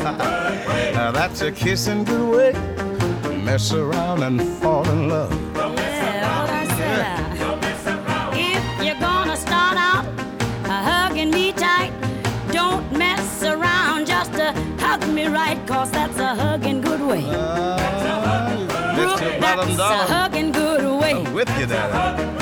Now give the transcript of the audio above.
That's a kissing good way. Mess around and fall in love. If you're gonna start out hugging me tight, don't mess around, just hug me right, 'cause that's a hugging good way. Brooke, that's a hugging good way. I'm with you, Daddy.